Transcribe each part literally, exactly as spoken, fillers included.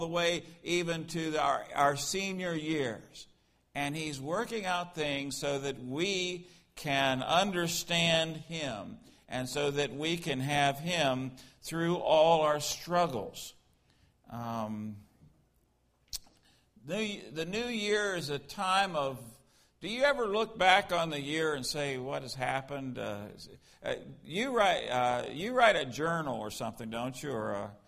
the way even to the, our, our senior years. And He's working out things so that we can understand Him and so that we can have Him through all our struggles. Um, the, the new year is a time of, do you ever look back on the year and say, what has happened? Uh, uh, you write uh, you write a journal or something, don't you? Or a,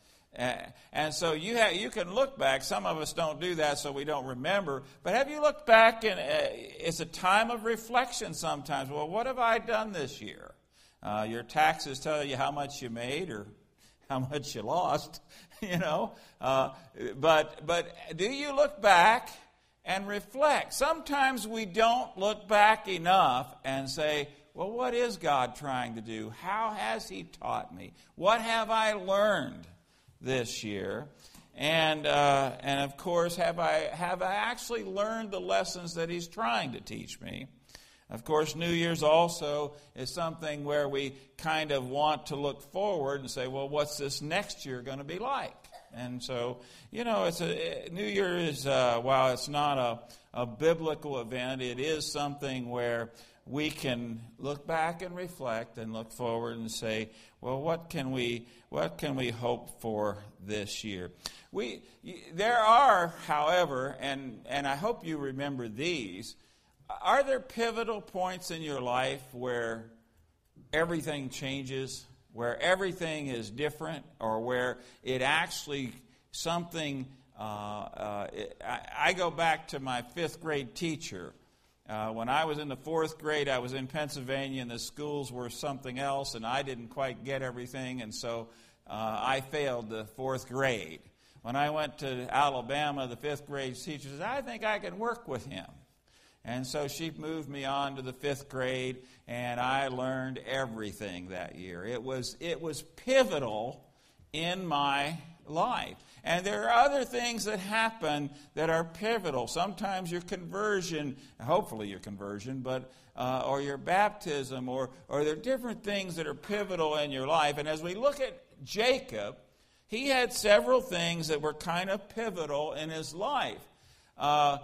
And so you have, you can look back. Some of us don't do that, so we don't remember. But have you looked back, and uh, it's a time of reflection sometimes. Well, what have I done this year? Uh, your taxes tell you how much you made or how much you lost, you know. Uh, but but do you look back and reflect? Sometimes we don't look back enough and say, well, what is God trying to do? How has He taught me? What have I learned this year? And uh, and of course, have I have I actually learned the lessons that He's trying to teach me? Of course, New Year's also is something where we kind of want to look forward and say, well, what's this next year going to be like? And so, you know, it's a New Year is uh, while it's not a, a biblical event, it is something where we can look back and reflect and look forward and say, well, what can we what can we hope for this year? We there are, however, and and I hope you remember these. Are there pivotal points in your life where everything changes, where everything is different, or where it actually something? Uh, uh, it, I, I go back to my fifth grade teacher. Uh, when I was in the fourth grade, I was in Pennsylvania, and the schools were something else, and I didn't quite get everything, and so uh, I failed the fourth grade. When I went to Alabama, the fifth grade teacher said, I think I can work with him. And so she moved me on to the fifth grade, and I learned everything that year. It was it was pivotal in my life. And there are other things that happen that are pivotal. Sometimes your conversion, hopefully your conversion, but uh, or your baptism, or or there are different things that are pivotal in your life. And as we look at Jacob, he had several things that were kind of pivotal in his life. Uh,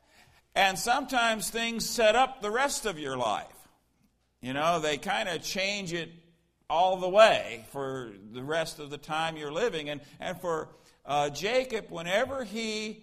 and sometimes things set up the rest of your life. You know, they kind of change it all the way for the rest of the time you're living. And, and for uh, Jacob, whenever he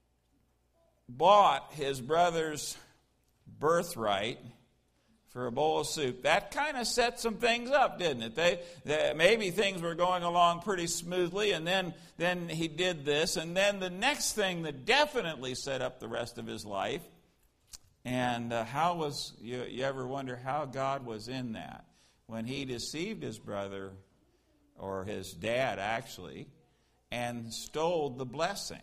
bought his brother's birthright for a bowl of soup, that kind of set some things up, didn't it? They, they maybe things were going along pretty smoothly, and then, then he did this. And then the next thing that definitely set up the rest of his life, and uh, how was, you, you ever wonder how God was in that? When he deceived his brother, or his dad actually, and stole the blessing.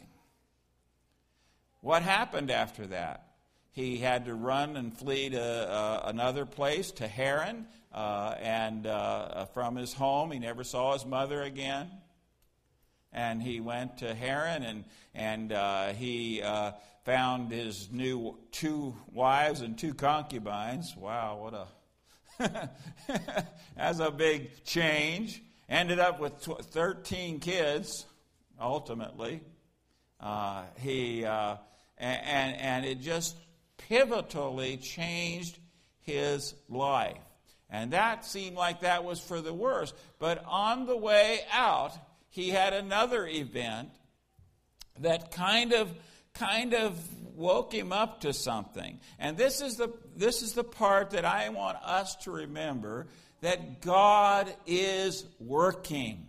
What happened after that? He had to run and flee to uh, another place, to Haran, uh, and uh, from his home. He never saw his mother again. And he went to Haran, and, and uh, he uh, found his new two wives and two concubines. Wow, what a... That's a big change. Ended up with thirteen kids, ultimately. Uh, he uh, and and it just pivotally changed his life, and that seemed like that was for the worse. But on the way out, he had another event that kind of kind of woke him up to something. And this is the this is the part that I want us to remember, that God is working.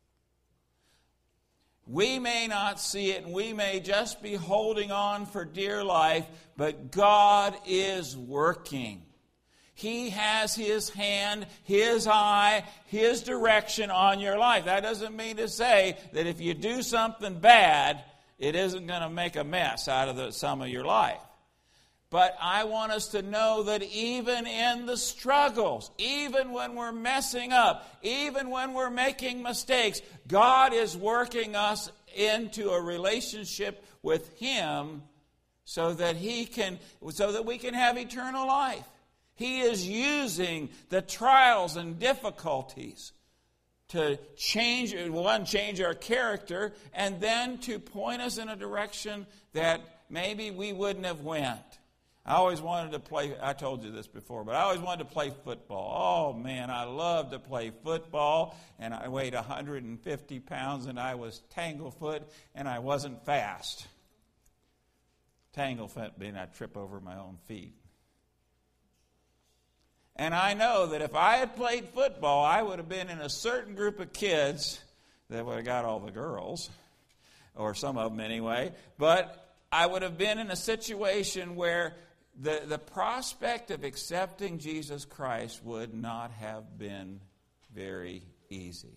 We may not see it, and we may just be holding on for dear life, but God is working. He has His hand, His eye, His direction on your life. That doesn't mean to say that if you do something bad, it isn't going to make a mess out of the, some of your life. But I want us to know that even in the struggles, even when we're messing up, even when we're making mistakes, God is working us into a relationship with Him so that He can, so that we can have eternal life. He is using the trials and difficulties to change, one, change our character, and then to point us in a direction that maybe we wouldn't have went. I always wanted to play, I told you this before, but I always wanted to play football. Oh, man, I loved to play football, and I weighed one hundred fifty pounds, and I was tanglefoot, and I wasn't fast. Tanglefoot being I trip over my own feet. And I know that if I had played football, I would have been in a certain group of kids that would have got all the girls, or some of them anyway, but I would have been in a situation where the, the prospect of accepting Jesus Christ would not have been very easy.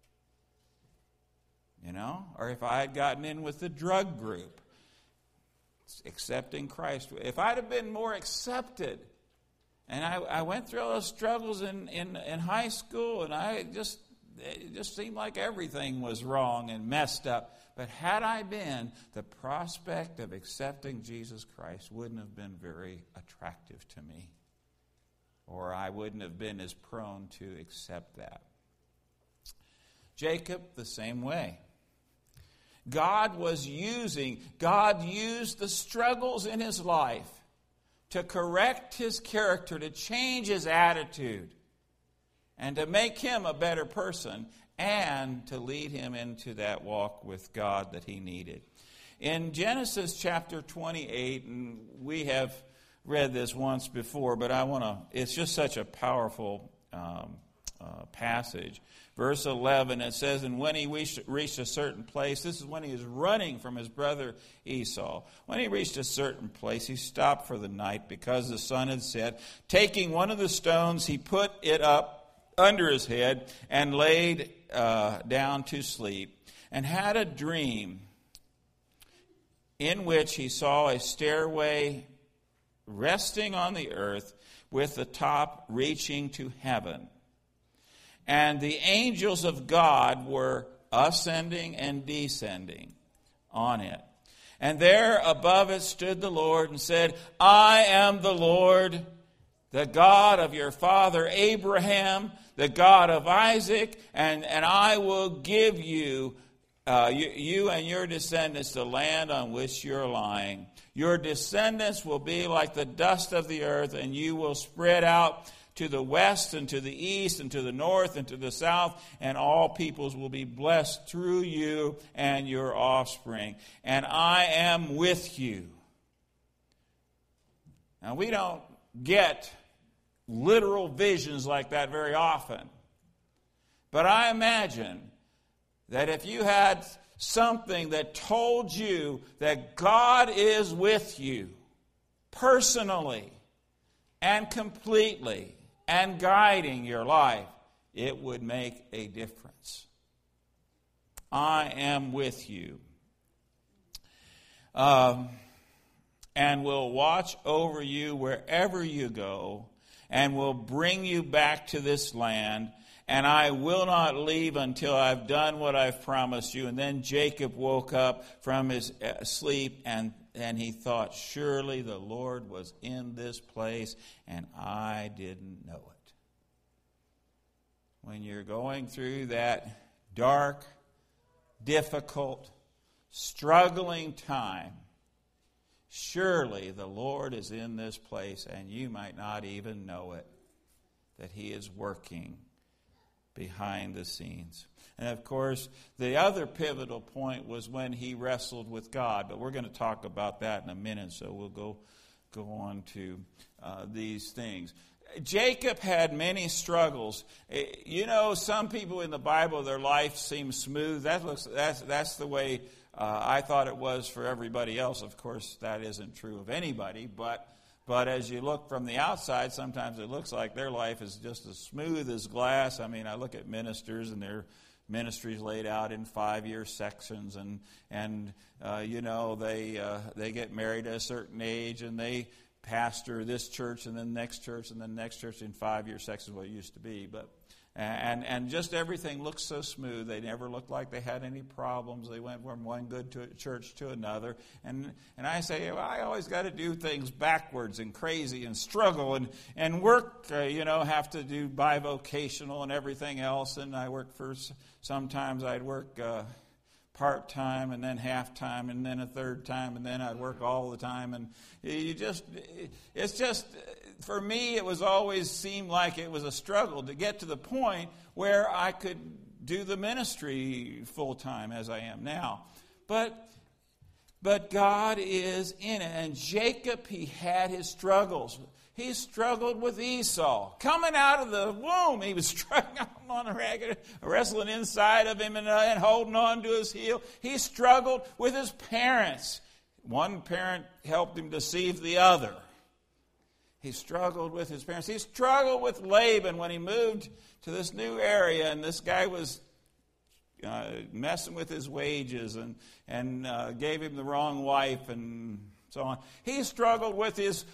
You know? Or if I had gotten in with the drug group, accepting Christ, if I'd have been more accepted. And I, I went through all those struggles in, in, in high school, and I just it just seemed like everything was wrong and messed up. But had I been, the prospect of accepting Jesus Christ wouldn't have been very attractive to me. Or I wouldn't have been as prone to accept that. Jacob, the same way. God was using, God used the struggles in his life to correct his character, to change his attitude, and to make him a better person, and to lead him into that walk with God that he needed. In Genesis chapter twenty-eight, and we have read this once before, but I want to, it's just such a powerful um, uh, passage. Verse eleven, it says, and when he reached, reached a certain place, this is when he is running from his brother Esau. When he reached a certain place, he stopped for the night because the sun had set. Taking one of the stones, he put it up under his head and laid uh, down to sleep, and had a dream in which he saw a stairway resting on the earth with the top reaching to heaven. And the angels of God were ascending and descending on it. And there above it stood the Lord and said, I am the Lord, the God of your father Abraham, the God of Isaac, and, and I will give you, uh, you, you and your descendants the land on which you're lying. Your descendants will be like the dust of the earth, and you will spread out to the west and to the east and to the north and to the south, and all peoples will be blessed through you and your offspring. And I am with you. Now, we don't get literal visions like that very often. But I imagine that if you had something that told you that God is with you personally and completely and guiding your life, it would make a difference. I am with you. Um, and will watch over you wherever you go, and will bring you back to this land, and I will not leave until I've done what I've promised you. And then Jacob woke up from his sleep, and, and he thought, surely the Lord was in this place, and I didn't know it. When you're going through that dark, difficult, struggling time, surely the Lord is in this place, and you might not even know it, that he is working behind the scenes. And of course, the other pivotal point was when he wrestled with God. But we're going to talk about that in a minute, so we'll go, go on to uh, these things. Jacob had many struggles. You know, some people in the Bible, their life seems smooth. That looks that's that's the way uh, I thought it was for everybody else. Of course, that isn't true of anybody, but But as you look from the outside, sometimes it looks like their life is just as smooth as glass. I mean, I look at ministers, and their ministries laid out in five-year sections, and and uh, you know they uh, they get married at a certain age, and they pastor this church, and then next church, and then next church in five-year sections. What it used to be, but And, and just everything looked so smooth. They never looked like they had any problems. They went from one good to church to another. And and I say, well, I always got to do things backwards and crazy and struggle and, and work, uh, you know, have to do bivocational and everything else. And I work for, sometimes I'd work uh, part-time and then half-time and then a third time and then I'd work all the time. And you just, it's just... For me, it was always seemed like it was a struggle to get to the point where I could do the ministry full time as I am now. But but God is in it. And Jacob, he had his struggles. He struggled with Esau. Coming out of the womb, he was struggling on a ragged, wrestling inside of him and, uh, and holding on to his heel. He struggled with his parents. One parent helped him deceive the other. He struggled with his parents. He struggled with Laban when he moved to this new area, and this guy was uh, messing with his wages and, and uh, gave him the wrong wife and so on. He struggled with his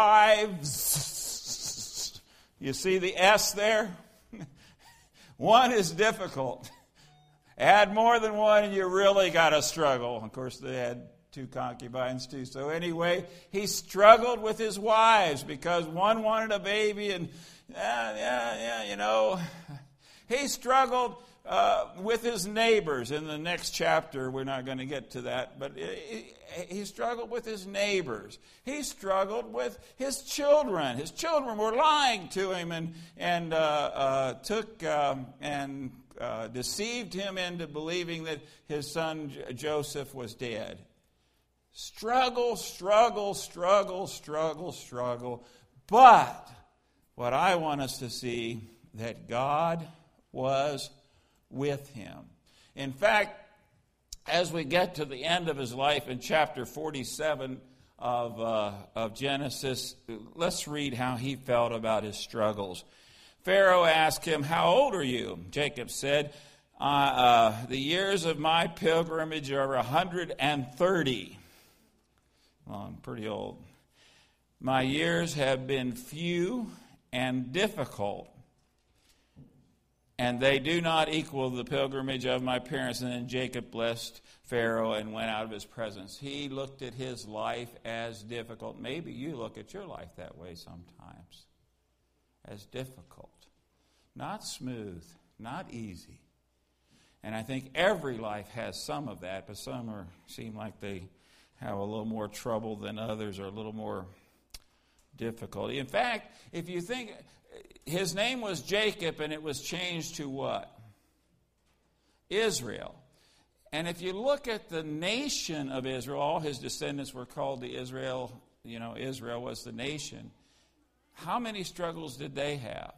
wives. You see the S there? One is difficult. Add more than one and you really got to struggle. Of course, they had two concubines too. So anyway, he struggled with his wives because one wanted a baby and, yeah, yeah, yeah, you know. He struggled uh, with his neighbors. In the next chapter, we're not going to get to that, but he, he struggled with his neighbors. He struggled with his children. His children were lying to him and, and uh, uh, took um, and uh, deceived him into believing that his son Joseph was dead. Struggle, struggle, struggle, struggle, struggle. But what I want us to see, that God was with him. In fact, as we get to the end of his life in chapter forty-seven of, uh, of Genesis, let's read how he felt about his struggles. Pharaoh asked him, "How old are you?" Jacob said, uh, uh, "The years of my pilgrimage are one hundred thirty. Well, I'm pretty old. "My years have been few and difficult, and they do not equal the pilgrimage of my parents." And then Jacob blessed Pharaoh and went out of his presence. He looked at his life as difficult. Maybe you look at your life that way sometimes, as difficult. Not smooth, not easy. And I think every life has some of that, but some are seem like they have a little more trouble than others, or a little more difficulty. In fact, if you think, his name was Jacob, and it was changed to what? Israel. And if you look at the nation of Israel, all his descendants were called the Israel, you know, Israel was the nation. How many struggles did they have?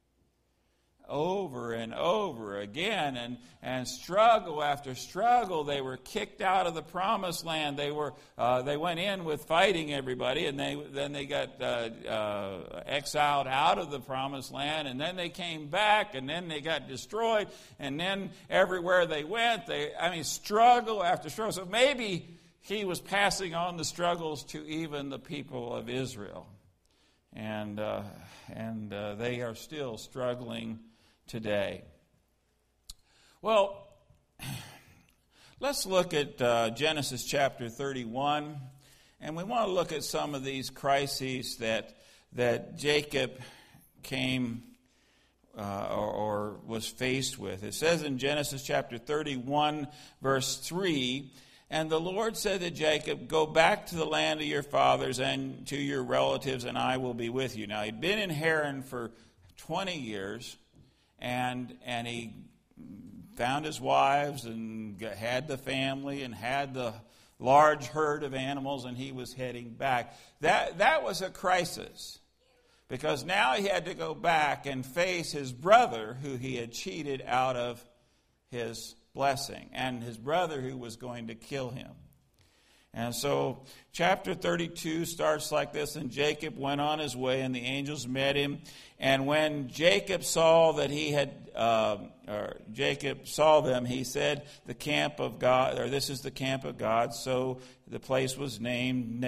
Over and over again, and, and struggle after struggle. They were kicked out of the promised land. They were uh, they went in with fighting everybody, and they then they got uh, uh, exiled out of the promised land, and then they came back, and then they got destroyed, and then everywhere they went, they I mean struggle after struggle. So maybe he was passing on the struggles to even the people of Israel, and uh, and uh, they are still struggling today. Well, let's look at uh, Genesis chapter thirty-one, and we want to look at some of these crises that that Jacob came uh, or, or was faced with. It says in Genesis chapter thirty-one, verse three, "And the Lord said to Jacob, 'Go back to the land of your fathers and to your relatives, and I will be with you.'" Now, he'd been in Haran for twenty years. And and he found his wives and had the family and had the large herd of animals, and he was heading back. That that was a crisis, because now he had to go back and face his brother who he had cheated out of his blessing, and his brother who was going to kill him. And so chapter thirty-two starts like this: "And Jacob went on his way, and the angels met him. And when Jacob saw that he had, uh, or Jacob saw them, he said, 'The camp of God,' or 'This is the camp of God.' So the place was named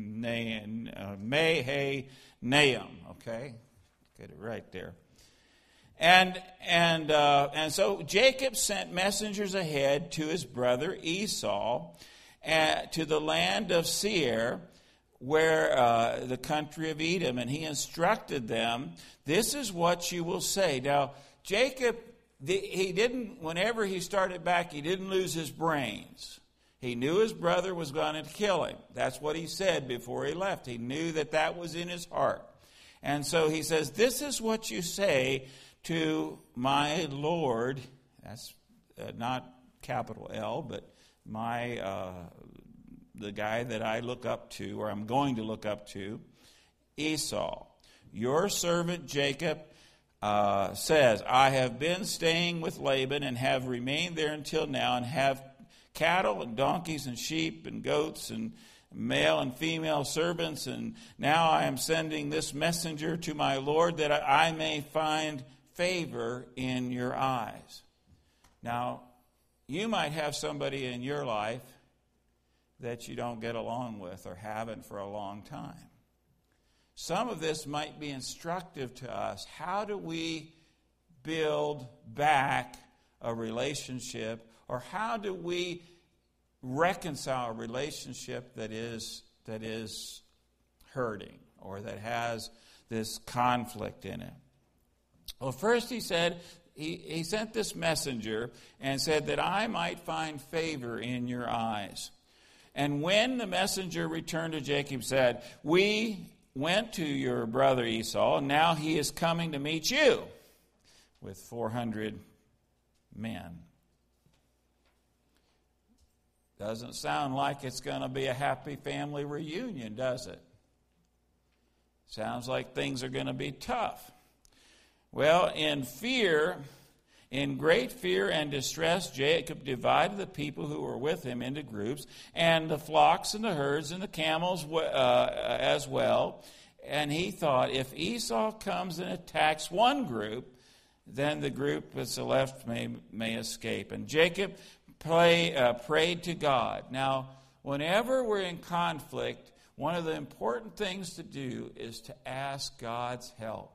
Mahanaim." Okay, get it right there. And and uh, and so Jacob sent messengers ahead to his brother Esau, uh, to the land of Seir, where uh, the country of Edom, and he instructed them, "This is what you will say." Now, Jacob, the, he didn't. Whenever he started back, he didn't lose his brains. He knew his brother was going to kill him. That's what he said before he left. He knew that that was in his heart, and so he says, "This is what you say to my Lord," that's uh, not capital L, but my uh, the guy that I look up to, or I'm going to look up to, Esau. "Your servant Jacob uh, says, I have been staying with Laban and have remained there until now, and have cattle and donkeys and sheep and goats and male and female servants, and now I am sending this messenger to my Lord that I may find favor in your eyes." Now, you might have somebody in your life that you don't get along with or haven't for a long time. Some of this might be instructive to us. How do we build back a relationship, or how do we reconcile a relationship that is that is hurting or that has this conflict in it? Well, first he said, he, he sent this messenger and said that I might find favor in your eyes. And when the messenger returned to Jacob, said, "We went to your brother Esau, and now he is coming to meet you with four hundred men." Doesn't sound like it's going to be a happy family reunion, does it? Sounds like things are going to be tough. Well, in fear, in great fear and distress, Jacob divided the people who were with him into groups, and the flocks and the herds and the camels uh, as well. And he thought, if Esau comes and attacks one group, then the group that's left may, may escape. And Jacob pray, uh, prayed to God. Now, whenever we're in conflict, one of the important things to do is to ask God's help.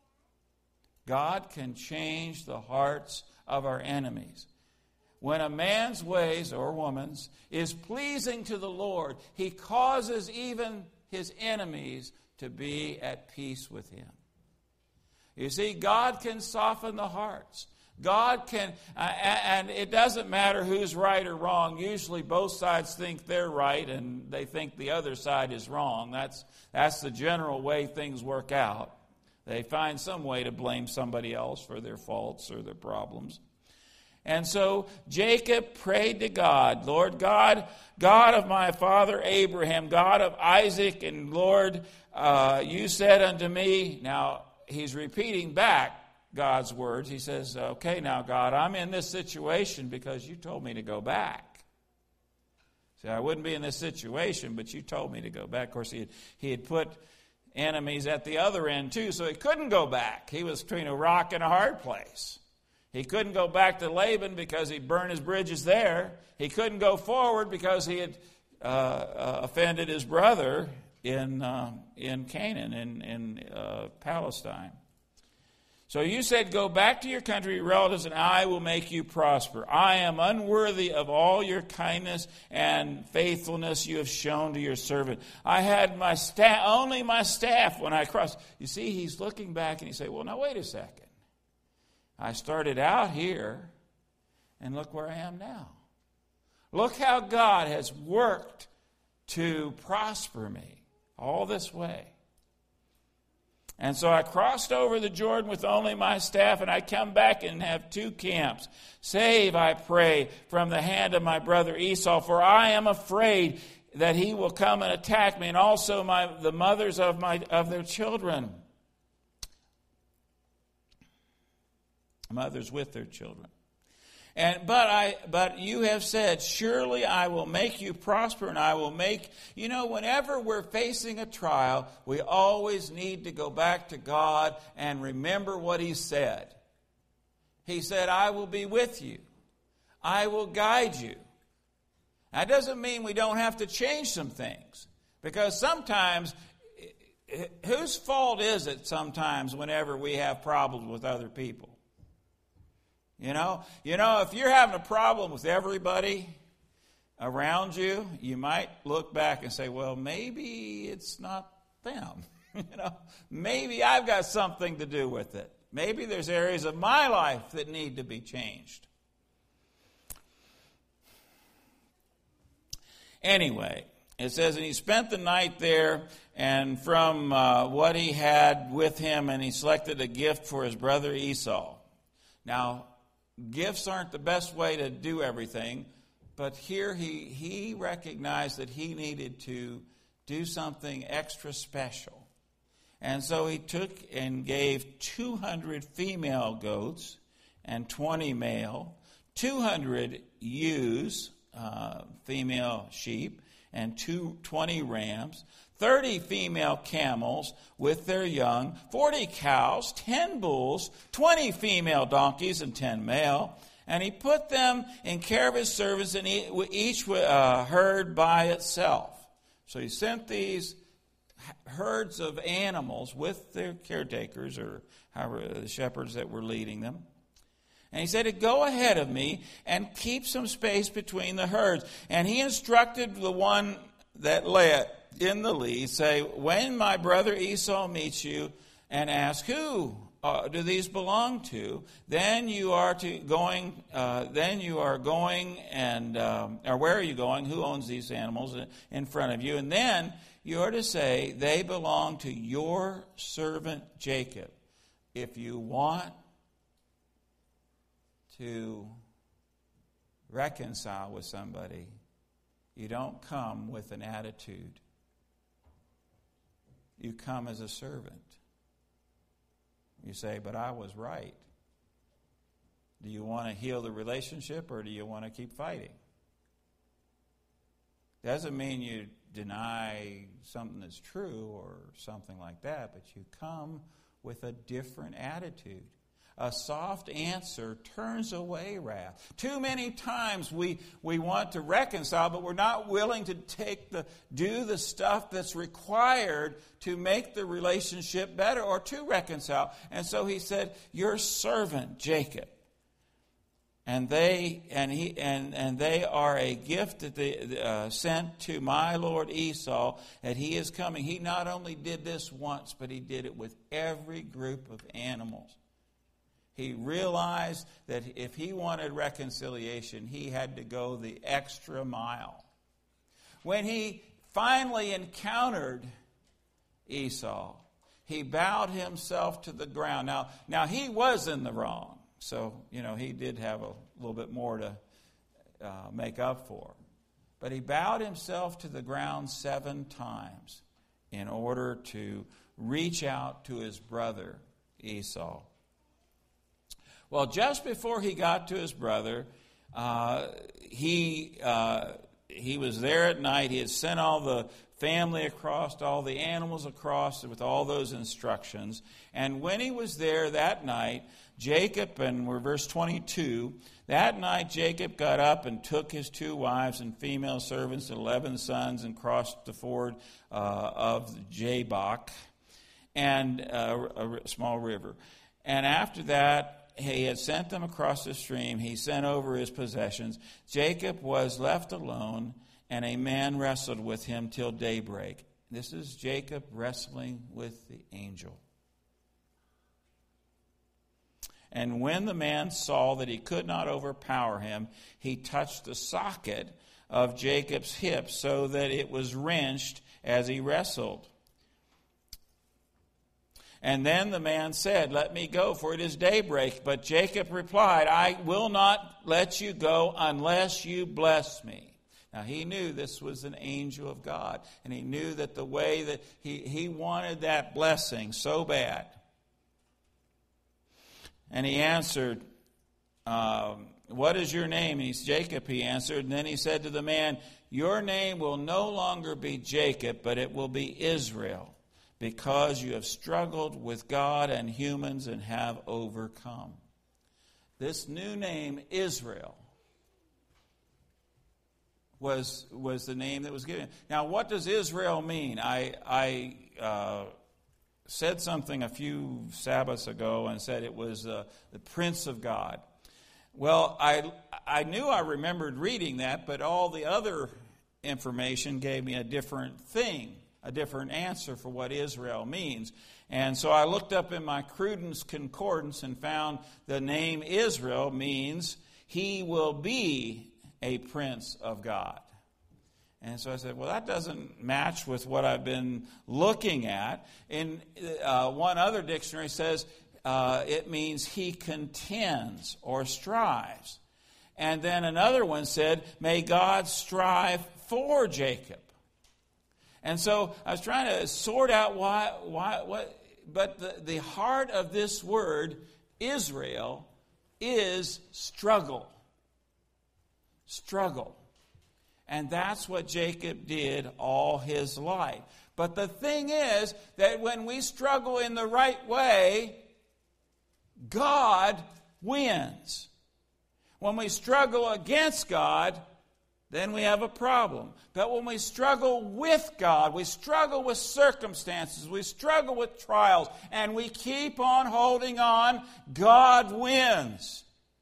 God can change the hearts of our enemies. When a man's ways, or woman's, is pleasing to the Lord, he causes even his enemies to be at peace with him. You see, God can soften the hearts. God can, uh, and it doesn't matter who's right or wrong. Usually both sides think they're right and they think the other side is wrong. That's, that's the general way things work out. They find some way to blame somebody else for their faults or their problems. And so Jacob prayed to God, "Lord God, God of my father Abraham, God of Isaac, and Lord, uh, you said unto me," now he's repeating back God's words. He says, "Okay, now God, I'm in this situation because you told me to go back." See, I wouldn't be in this situation, but you told me to go back. Of course, he had, he had put enemies at the other end too, so he couldn't go back. He was between a rock and a hard place. He couldn't go back to Laban because he'd burned his bridges there. He couldn't go forward because he had uh, uh, offended his brother in uh, in Canaan, in, in uh, Palestine. So you said, "Go back to your country, your relatives, and I will make you prosper. I am unworthy of all your kindness and faithfulness you have shown to your servant. I had my staff, only my staff when I crossed." You see, he's looking back and he said, "Well, now wait a second. I started out here, and look where I am now. Look how God has worked to prosper me all this way. And so I crossed over the Jordan with only my staff, and I come back and have two camps. Save, I pray, from the hand of my brother Esau, for I am afraid that he will come and attack me, and also my the mothers of my of their children, mothers with their children. And but I but you have said, surely I will make you prosper, and I will make, you know, whenever we're facing a trial, we always need to go back to God and remember what he said. He said, I will be with you. I will guide you. That doesn't mean we don't have to change some things, because sometimes, whose fault is it sometimes whenever we have problems with other people? You know, you know, if you're having a problem with everybody around you, you might look back and say, well, maybe it's not them. You know, maybe I've got something to do with it. Maybe there's areas of my life that need to be changed. Anyway, it says, and he spent the night there, and from uh, what he had with him, and he selected a gift for his brother Esau. Now, gifts aren't the best way to do everything, but here he, he recognized that he needed to do something extra special. And so he took and gave two hundred female goats and twenty male, two hundred ewes, uh, female sheep, and two, twenty rams, thirty female camels with their young, forty cows, ten bulls, twenty female donkeys, and ten male. And he put them in care of his servants, and each uh, herd by itself. So he sent these herds of animals with their caretakers, or however the shepherds that were leading them. And he said to go ahead of me and keep some space between the herds. And he instructed the one that led in the lead, say, when my brother Esau meets you and asks, who uh, do these belong to? Then you are to going. Uh, then you are going, and um, or where are you going? Who owns these animals in front of you? And then you are to say, they belong to your servant Jacob. If you want to reconcile with somebody, you don't come with an attitude. You come as a servant. You say, but I was right. Do you want to heal the relationship, or do you want to keep fighting? Doesn't mean you deny something that's true or something like that, but you come with a different attitude. A soft answer turns away wrath. Too many times we, we want to reconcile, but we're not willing to take the do the stuff that's required to make the relationship better or to reconcile. And so he said, your servant Jacob. And they and he and, and they are a gift that they uh, sent to my lord Esau, that he is coming. He not only did this once, but he did it with every group of animals. He realized that if he wanted reconciliation, he had to go the extra mile. When he finally encountered Esau, he bowed himself to the ground. Now, now he was in the wrong. So, you know, he did have a little bit more to uh, make up for. But he bowed himself to the ground seven times in order to reach out to his brother Esau. Well, just before he got to his brother, uh, he uh, he was there at night. He had sent all the family across, all the animals across with all those instructions. And when he was there that night, Jacob, and we're verse twenty-two, that night Jacob got up and took his two wives and female servants and eleven sons and crossed the ford uh, of the Jabbok, and uh, a small river. And after that, he had sent them across the stream. He sent over his possessions. Jacob was left alone, and a man wrestled with him till daybreak. This is Jacob wrestling with the angel. And when the man saw that he could not overpower him, he touched the socket of Jacob's hip so that it was wrenched as he wrestled. And then the man said, let me go, for it is daybreak. But Jacob replied, I will not let you go unless you bless me. Now, he knew this was an angel of God, and he knew that the way that he, he wanted that blessing so bad. And he answered, um, what is your name? And he's Jacob, he answered. And then he said to the man, your name will no longer be Jacob, but it will be Israel, because you have struggled with God and humans and have overcome. This new name, Israel, was was the name that was given. Now, what does Israel mean? I I uh, said something a few Sabbaths ago and said it was uh, the Prince of God. Well, I, I knew I remembered reading that, but all the other information gave me a different thing, a different answer for what Israel means. And so I looked up in my Cruden's Concordance and found the name Israel means he will be a prince of God. And so I said, well, that doesn't match with what I've been looking at. In uh, one other dictionary says uh, it means he contends or strives. And then another one said, may God strive for Jacob. And so I was trying to sort out why, why, what, but the, the heart of this word, Israel, is struggle. Struggle. And that's what Jacob did all his life. But the thing is that when we struggle in the right way, God wins. When we struggle against God, then we have a problem. But when we struggle with God, we struggle with circumstances, we struggle with trials, and we keep on holding on, God wins.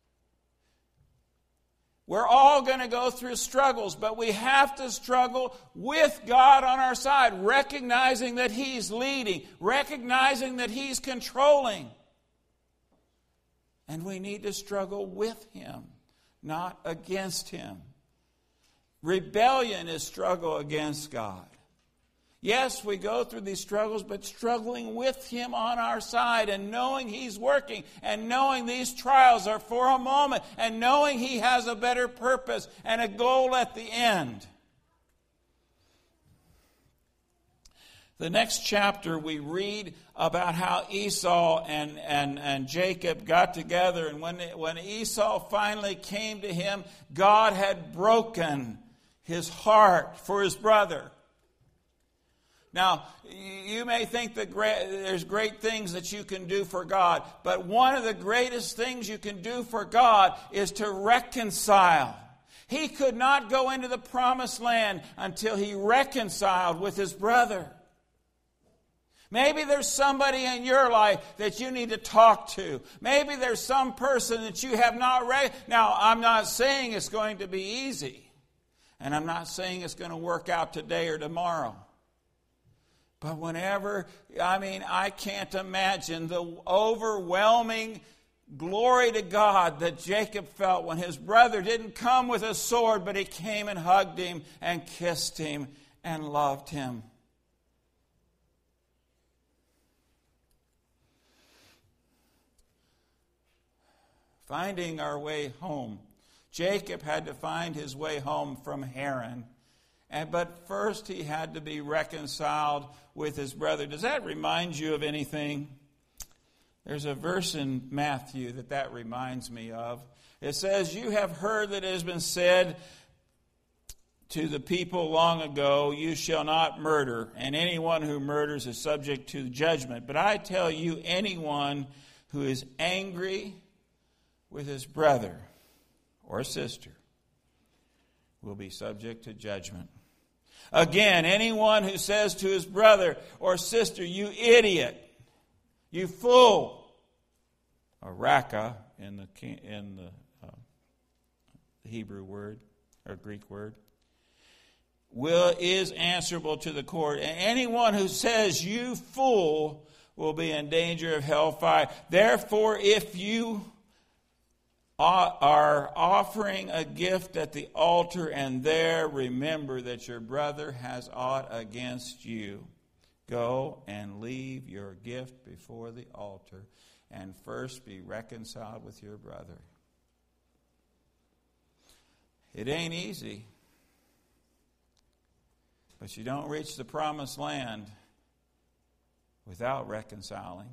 We're all going to go through struggles, but we have to struggle with God on our side, recognizing that He's leading, recognizing that He's controlling. And we need to struggle with Him, not against Him. Rebellion is struggle against God. Yes, we go through these struggles, but struggling with Him on our side and knowing He's working and knowing these trials are for a moment and knowing He has a better purpose and a goal at the end. The next chapter we read about how Esau and, and, and Jacob got together, and when, when Esau finally came to him, God had broken his heart for his brother. Now, you may think that great, there's great things that you can do for God, but one of the greatest things you can do for God is to reconcile. He could not go into the promised land until he reconciled with his brother. Maybe there's somebody in your life that you need to talk to. Maybe there's some person that you have not read. Now, I'm not saying it's going to be easy, and I'm not saying it's going to work out today or tomorrow. But whenever, I mean, I can't imagine the overwhelming glory to God that Jacob felt when his brother didn't come with a sword, but he came and hugged him and kissed him and loved him. Finding our way home. Jacob had to find his way home from Haran. And, but first he had to be reconciled with his brother. Does that remind you of anything? There's a verse in Matthew that that reminds me of. It says, you have heard that it has been said to the people long ago, you shall not murder, and anyone who murders is subject to judgment. But I tell you, anyone who is angry with his brother or sister will be subject to judgment. Again, anyone who says to his brother or sister, you idiot, you fool, or raka in the in the uh, Hebrew word or Greek word, will is answerable to the court. And anyone who says you fool will be in danger of hellfire. Therefore, if you are offering a gift at the altar and there remember that your brother has aught against you, go and leave your gift before the altar and first be reconciled with your brother. It ain't easy, but you don't reach the promised land without reconciling.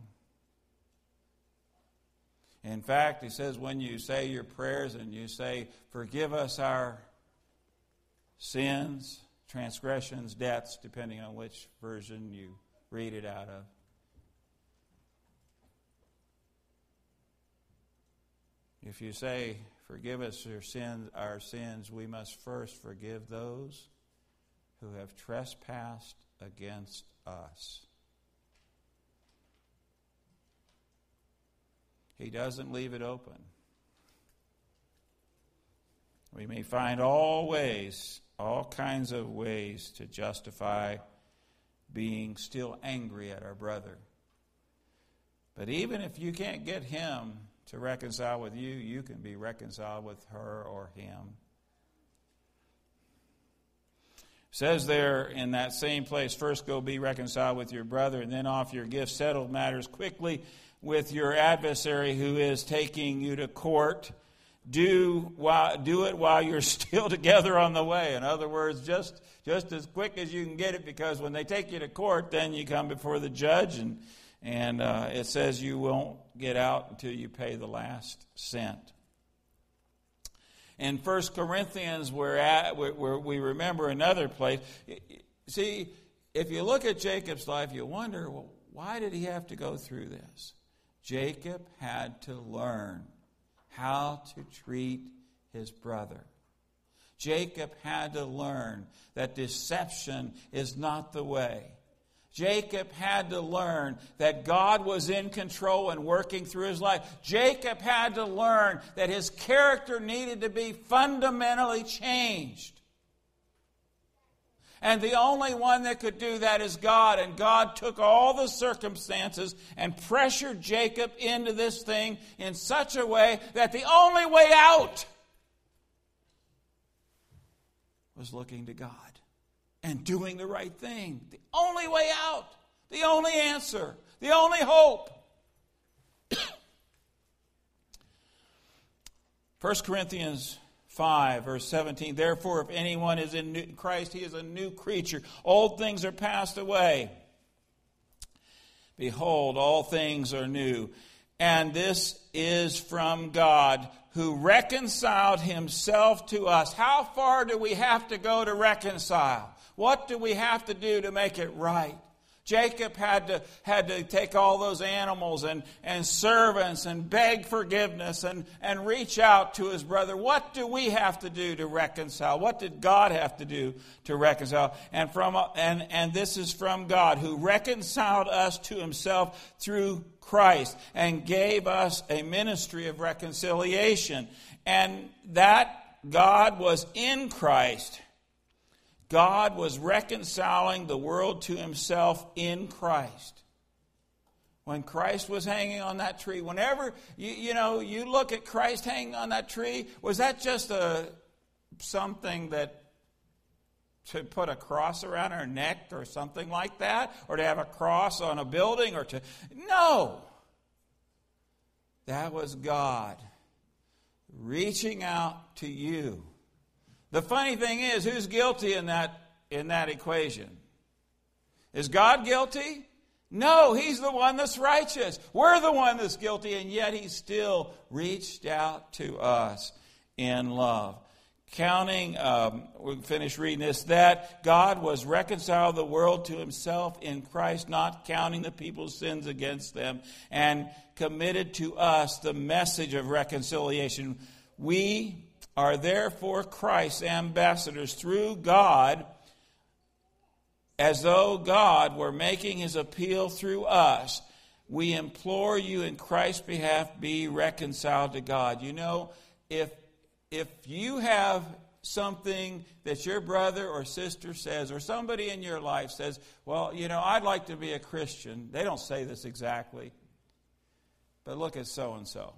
In fact, he says when you say your prayers and you say, forgive us our sins, transgressions, debts, depending on which version you read it out of. If you say, forgive us our sins, our sins, we must first forgive those who have trespassed against us. He doesn't leave it open. We may find all ways, all kinds of ways to justify being still angry at our brother. But even if you can't get him to reconcile with you, you can be reconciled with her or him. It says there in that same place, first go be reconciled with your brother, and then offer your gifts. Settle matters quickly with your adversary who is taking you to court. Do while, do it while you're still together on the way. In other words, just, just as quick as you can get it, because when they take you to court, then you come before the judge, and, and uh, it says you won't get out until you pay the last cent. In First Corinthians, we're at, where we remember another place. See, if you look at Jacob's life, you wonder, well, why did he have to go through this? Jacob had to learn how to treat his brother. Jacob had to learn that deception is not the way. Jacob had to learn that God was in control and working through his life. Jacob had to learn that his character needed to be fundamentally changed. And the only one that could do that is God. And God took all the circumstances and pressured Jacob into this thing in such a way that the only way out was looking to God and doing the right thing. The only way out. The only answer. The only hope. First Corinthians five, verse seventeen. Therefore, if anyone is in new Christ, he is a new creature. Old things are passed away. Behold, all things are new. And this is from God, who reconciled himself to us. How far do we have to go to reconcile? What do we have to do to make it right? Jacob had to had to take all those animals and, and servants and beg forgiveness and, and reach out to his brother. What do we have to do to reconcile? What did God have to do to reconcile? And from and, and this is from God, who reconciled us to himself through Christ and gave us a ministry of reconciliation. And that God was in Christ. God was reconciling the world to himself in Christ. When Christ was hanging on that tree, whenever, you, you know, you look at Christ hanging on that tree, was that just a something that to put a cross around our neck or something like that? Or to have a cross on a building? Or to No! That was God reaching out to you. The funny thing is, who's guilty in that in that equation? Is God guilty? No, he's the one that's righteous. We're the one that's guilty, and yet he still reached out to us in love. Counting, um, we'll finish reading this, that God was reconciled the world to himself in Christ, not counting the people's sins against them, and committed to us the message of reconciliation. We are therefore Christ's ambassadors through God, as though God were making his appeal through us. We implore you in Christ's behalf, be reconciled to God. You know, if if you have something that your brother or sister says, or somebody in your life says, well, you know, I'd like to be a Christian. They don't say this exactly, but look at so-and-so.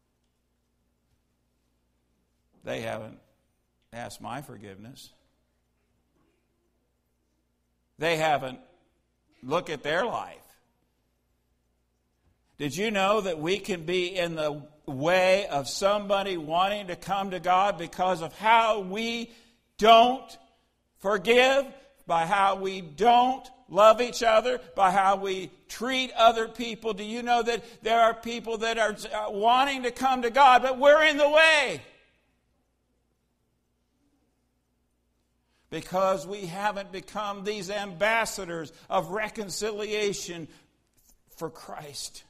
They haven't asked my forgiveness. They haven't looked at their life. Did you know that we can be in the way of somebody wanting to come to God because of how we don't forgive, by how we don't love each other, by how we treat other people? Do you know that there are people that are wanting to come to God, but we're in the way? Because we haven't become these ambassadors of reconciliation for Christ.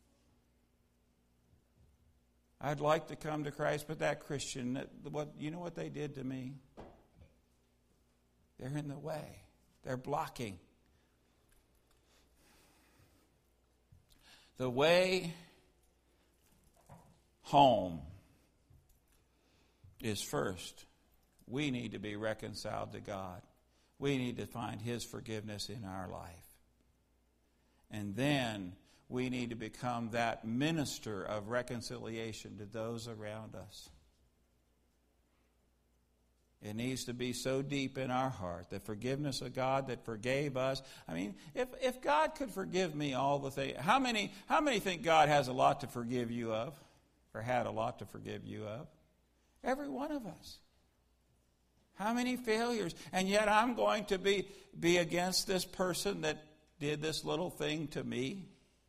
I'd like to come to Christ, but that Christian, that, what, you know what they did to me? They're in the way. They're blocking. The way home is first, we need to be reconciled to God. We need to find His forgiveness in our life. And then we need to become that minister of reconciliation to those around us. It needs to be so deep in our heart, the forgiveness of God that forgave us. I mean, if, if God could forgive me all the things, how many, how many think God has a lot to forgive you of? Or had a lot to forgive you of? Every one of us. How many failures? And yet I'm going to be, be against this person that did this little thing to me?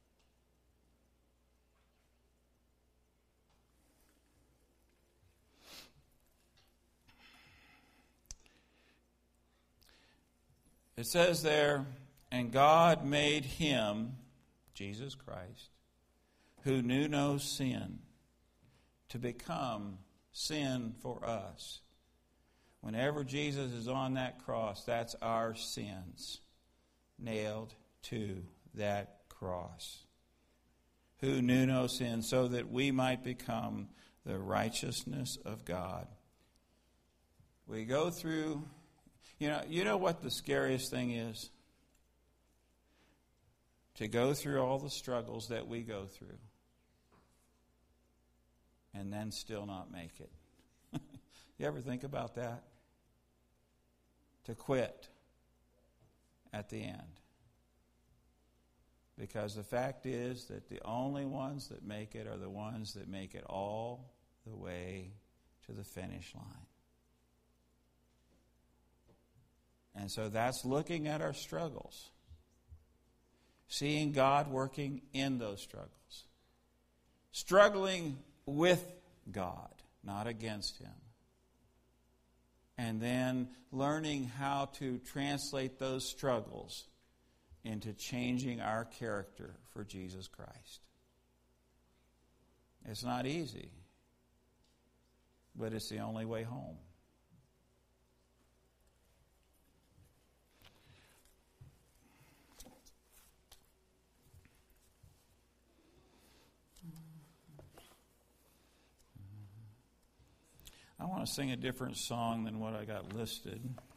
It says there, and God made him, Jesus Christ, who knew no sin, to become sin for us. Whenever Jesus is on that cross, that's our sins nailed to that cross. Who knew no sin, so that we might become the righteousness of God. We go through... You know, you know what the scariest thing is? To go through all the struggles that we go through and then still not make it. You ever think about that? To quit at the end. Because the fact is that the only ones that make it are the ones that make it all the way to the finish line. And so that's looking at our struggles. Seeing God working in those struggles. Struggling with God, not against Him. And then learning how to translate those struggles into changing our character for Jesus Christ. It's not easy, but it's the only way home. I want to sing a different song than what I got listed.